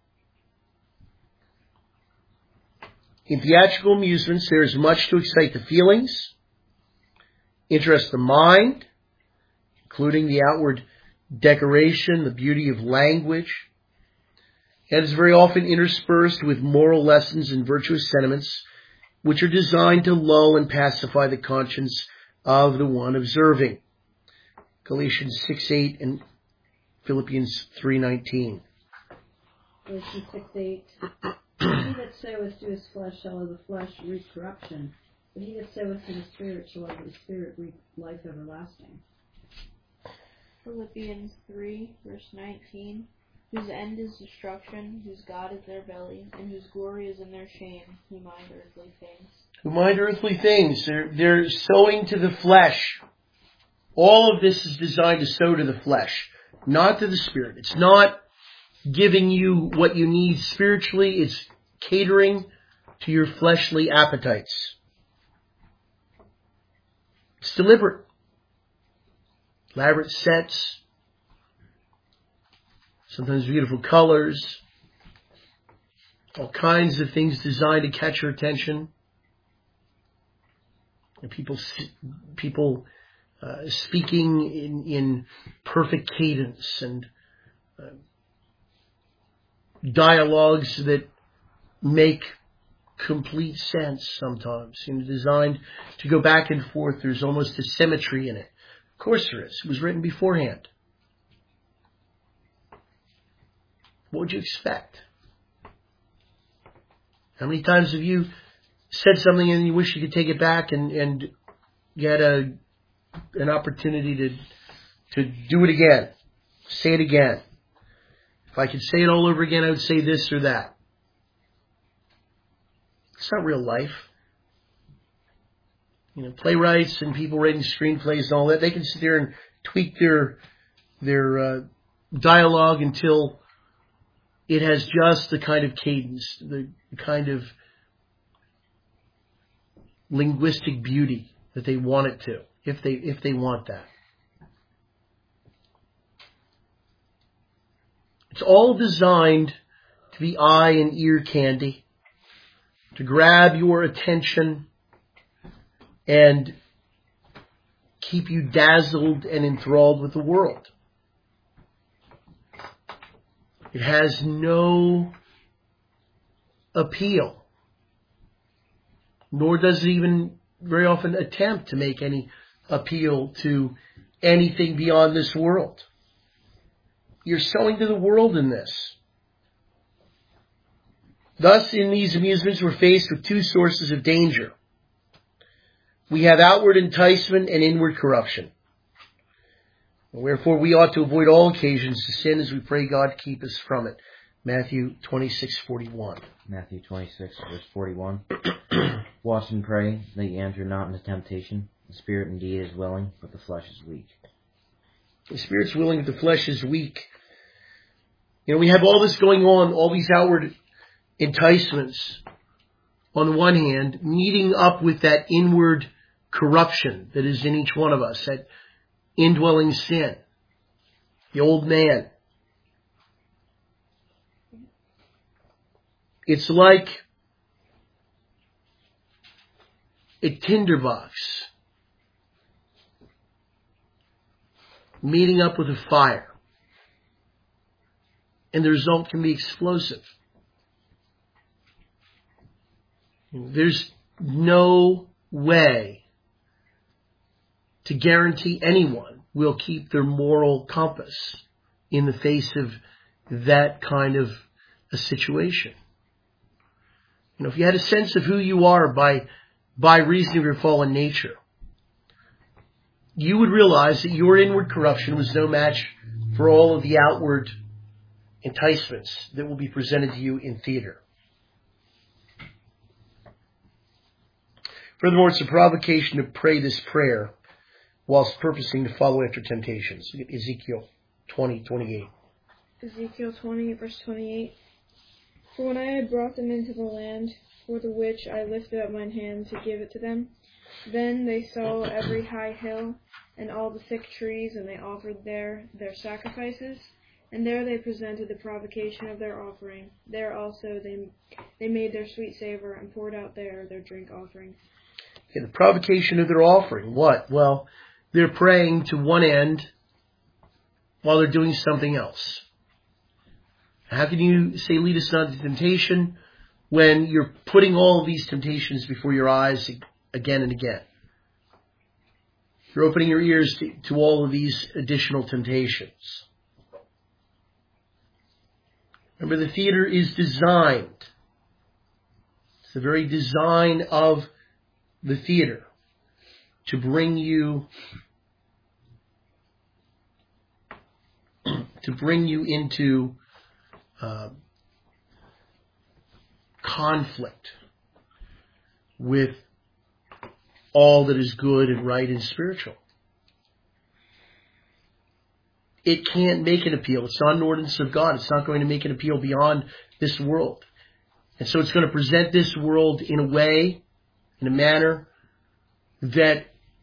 In theatrical amusements, there is much to excite the feelings, interest the mind, including the outward decoration, the beauty of language, and is very often interspersed with moral lessons and virtuous sentiments, which are designed to lull and pacify the conscience of the one observing. Galatians six eight and Philippians three nineteen.
Galatians six eight. He that soweth to his flesh shall of the flesh reap corruption, but he that soweth to the Spirit shall of the Spirit reap life everlasting.
Philippians three, verse nineteen. Whose end is destruction, whose God is their belly, and whose glory is in their shame, who mind earthly things.
Who mind earthly things. They're, they're sowing to the flesh. All of this is designed to sow to the flesh, not to the Spirit. It's not giving you what you need spiritually. It's catering to your fleshly appetites. It's deliberate. Elaborate sets. Sometimes beautiful colors. All kinds of things designed to catch your attention. And people, people uh, speaking in, in perfect cadence and uh, dialogues that make complete sense sometimes. You know, designed to go back and forth. There's almost a symmetry in it. Of course there is. It was written beforehand. What would you expect? How many times have you said something and you wish you could take it back and, and you had a, an opportunity to, to do it again? Say it again. If I could say it all over again, I would say this or that. It's not real life. You know, playwrights and people writing screenplays and all that, they can sit there and tweak their, their, uh, dialogue until it has just the kind of cadence, the kind of linguistic beauty that they want it to, if they if they want that. It's all designed to be eye and ear candy, to grab your attention and keep you dazzled and enthralled with the world. It has no appeal, nor does it even very often attempt to make any appeal to anything beyond this world. You're sowing to the world in this. Thus, in these amusements, we're faced with two sources of danger. We have outward enticement and inward corruption. Wherefore we ought to avoid all occasions to sin as we pray God keep us from it. Matthew twenty-six forty-one.
Matthew twenty-six, verse forty-one. Watch and pray that ye enter not into temptation. The spirit indeed is willing, but the flesh is weak.
The spirit's willing, but the flesh is weak. You know, we have all this going on, all these outward enticements on the one hand, meeting up with that inward corruption that is in each one of us, that indwelling sin, the old man. It's like a tinderbox meeting up with a fire, and the result can be explosive. There's no way to guarantee anyone will keep their moral compass in the face of that kind of a situation. You know, if you had a sense of who you are by, by reason of your fallen nature, you would realize that your inward corruption was no match for all of the outward enticements that will be presented to you in theater. Furthermore, it's a provocation to pray this prayer whilst purposing to follow after temptations. Look at Ezekiel twenty, twenty-eight.
Ezekiel twenty, verse twenty-eight. For when I had brought them into the land, for the which I lifted up mine hand to give it to them, then they saw every high hill, and all the thick trees, and they offered there their sacrifices, and there they presented the provocation of their offering. There also they they made their sweet savor, and poured out there their drink offering.
Okay, the provocation of their offering. What? Well, they're praying to one end while they're doing something else. How can you say, lead us not into temptation, when you're putting all of these temptations before your eyes again and again? You're opening your ears to, to all of these additional temptations. Remember, the theater is designed. It's the very design of the theater to bring you to bring you into uh, conflict with all that is good and right and spiritual. It can't make an appeal. It's not an ordinance of God. It's not going to make an appeal beyond this world. And so it's going to present this world in a way, in a manner that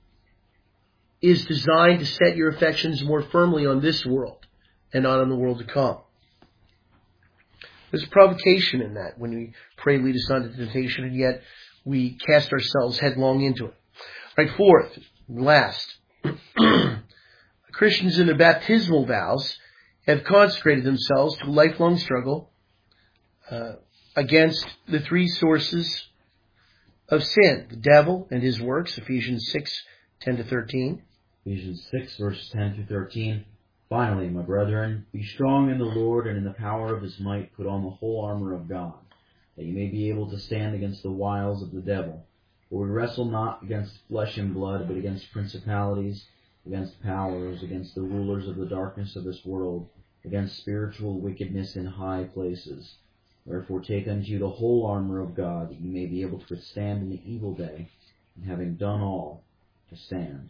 is designed to set your affections more firmly on this world and not on the world to come. There's a provocation in that when we pray, lead us not into temptation, and yet we cast ourselves headlong into it. All right, fourth, last. Christians in their baptismal vows have consecrated themselves to a lifelong struggle uh, against the three sources of sin, the devil and his works, Ephesians six, ten to thirteen.
Ephesians six, verses ten through thirteen. Finally, my brethren, be strong in the Lord and in the power of his might. Put on the whole armor of God, that you may be able to stand against the wiles of the devil. For we wrestle not against flesh and blood, but against principalities, against powers, against the rulers of the darkness of this world, against spiritual wickedness in high places. Wherefore take unto you the whole armor of God, that you may be able to withstand in the evil day, and having done all, to stand.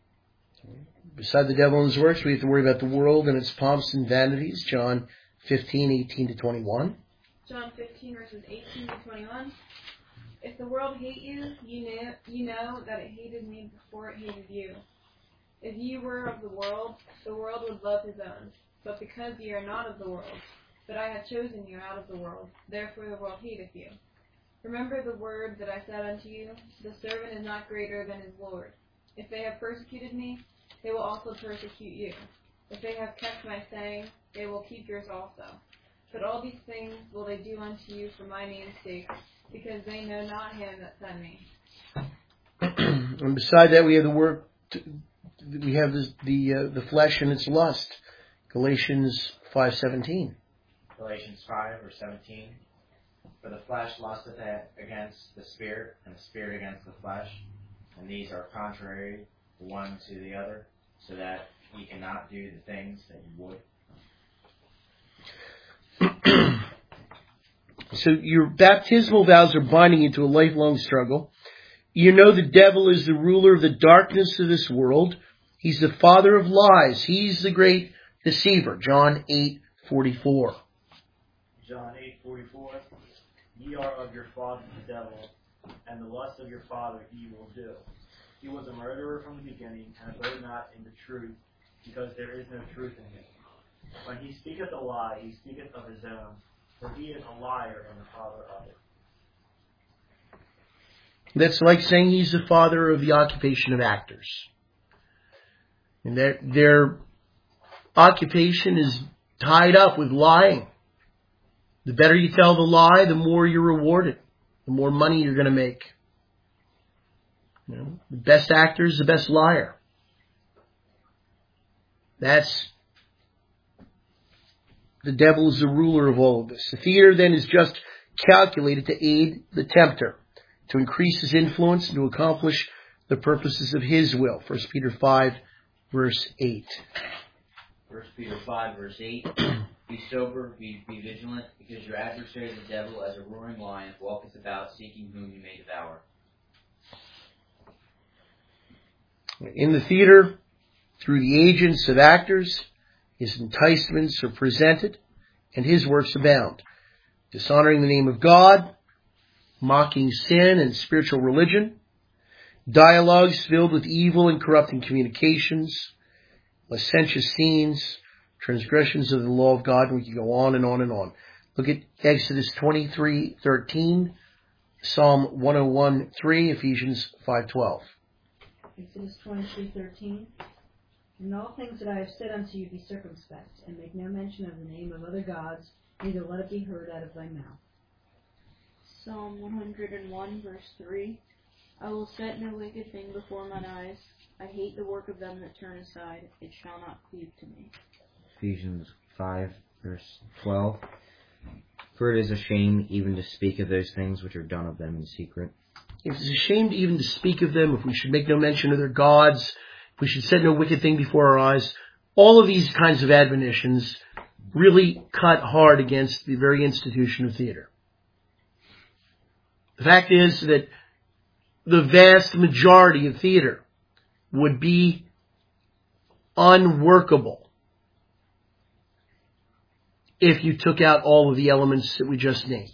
Beside the devil and his works, we have to worry about the world and its pomps and vanities. John fifteen, eighteen to twenty-one.
John fifteen, verses eighteen to twenty-one. If the world hate you, you know, you know that it hated me before it hated you. If you were of the world, the world would love his own. But because ye are not of the world, but I have chosen you out of the world, therefore the world hateth you. Remember the word that I said unto you, the servant is not greater than his Lord. If they have persecuted me, they will also persecute you. If they have kept my saying, they will keep yours also. But all these things will they do unto you for my name's sake, because they know not him that sent me.
And beside that, we have the work. To, we have the the, uh, the flesh and its lust. Galatians five seventeen.
Galatians five or seventeen. For the flesh lusteth against the spirit, and the spirit against the flesh, and these are contrary one to the other, so that ye cannot do the things that you would.
So your baptismal vows are binding you to a lifelong struggle. You know the devil is the ruler of the darkness of this world. He's the father of lies. He's the great deceiver. John eight forty-four.
John eight forty-four. Ye are of your father the devil, and the lust of your father ye will do. He was a murderer from the beginning, and abode not in the truth, because there is no truth in him. When he speaketh a lie, he speaketh of his own, for he is a liar and the father of it.
That's like saying he's the father of the occupation of actors. And their, their occupation is tied up with lying. The better you tell the lie, the more you're rewarded, the more money you're going to make. You know, the best actor is the best liar. That's The devil is the ruler of all of this. The theater then is just calculated to aid the tempter, to increase his influence and to accomplish the purposes of his will. First Peter five, verse eight.
First Peter five, verse eight. Be sober, be, be vigilant, because your adversary the devil, as a roaring lion, walketh about, seeking whom he may devour.
In the theater, through the agents of actors, his enticements are presented, and his works abound, dishonoring the name of God, mocking sin and spiritual religion, dialogues filled with evil and corrupting communications, licentious scenes, transgressions of the law of God, and we can go on and on and on. Look at Exodus twenty-three thirteen, Psalm one oh one three, Ephesians five twelve.
Exodus twenty-three thirteen. In all things that I have said unto you be circumspect, and make no mention of the name of other gods, neither let it be heard out of thy mouth.
Psalm one hundred one, verse three. I will set no wicked thing before mine eyes. I hate the work of them that turn aside. It shall not cleave to me.
Ephesians five, verse twelve. For it is a shame even to speak of those things which are done of them in secret.
It is a shame even to speak of them, if we should make no mention of their gods, if we should set no wicked thing before our eyes. All of these kinds of admonitions really cut hard against the very institution of theater. The fact is that the vast majority of theater would be unworkable if you took out all of the elements that we just named.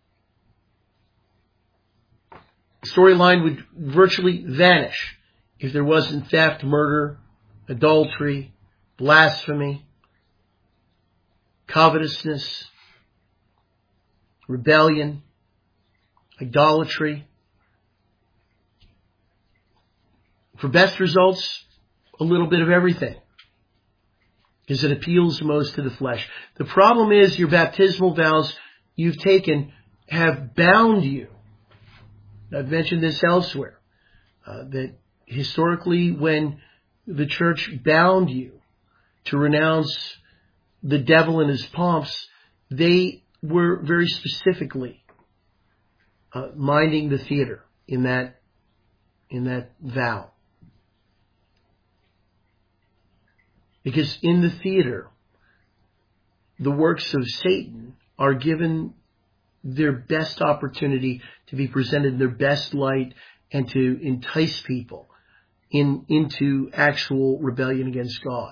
The storyline would virtually vanish if there wasn't theft, murder, adultery, blasphemy, covetousness, rebellion, idolatry. For best results, a little bit of everything, because it appeals most to the flesh. The problem is your baptismal vows you've taken have bound you. I've mentioned this elsewhere, uh, that historically when the church bound you to renounce the devil and his pomps, they were very specifically uh, minding the theater in that in that vow. Because in the theater, the works of Satan are given their best opportunity to be presented in their best light and to entice people in into actual rebellion against God.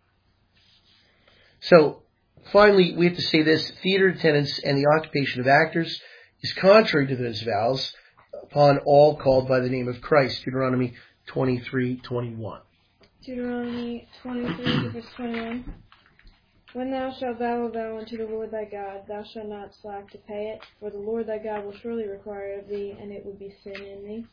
So, finally, we have to say this: theater attendance and the occupation of actors is contrary to those vows upon all called by the name of Christ. Deuteronomy twenty-three twenty-one.
Deuteronomy twenty-three, verse twenty-one. When thou shalt vow a vow unto the Lord thy God, thou shalt not slack to pay it, for the Lord thy God will surely require it of thee, and it would be sin in thee.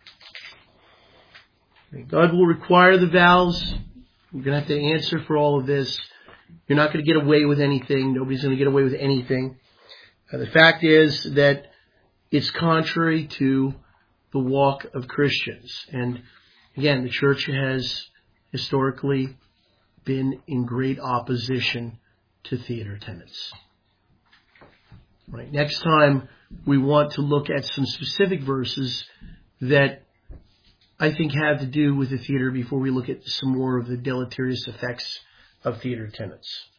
God will require the vows. You're going to have to answer for all of this. You're not going to get away with anything. Nobody's going to get away with anything. Uh, the fact is that it's contrary to the walk of Christians. And again, the church has historically been in great opposition to theater attendance. Right. Next time, we want to look at some specific verses that I think have to do with the theater before we look at some more of the deleterious effects of theater attendance.